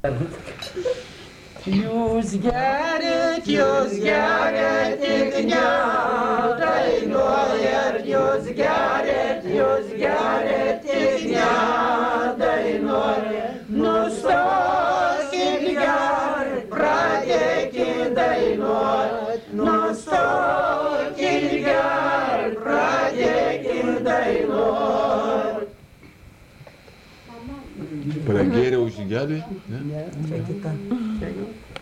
Jūs gerit tik nedainuojat, jūs gerit tik nedainuojat. Nustokit gert, pradėkit dainuot, nustokit gert, pradėkit dainuot. Pragėrė užgelį? Ne, čia kita.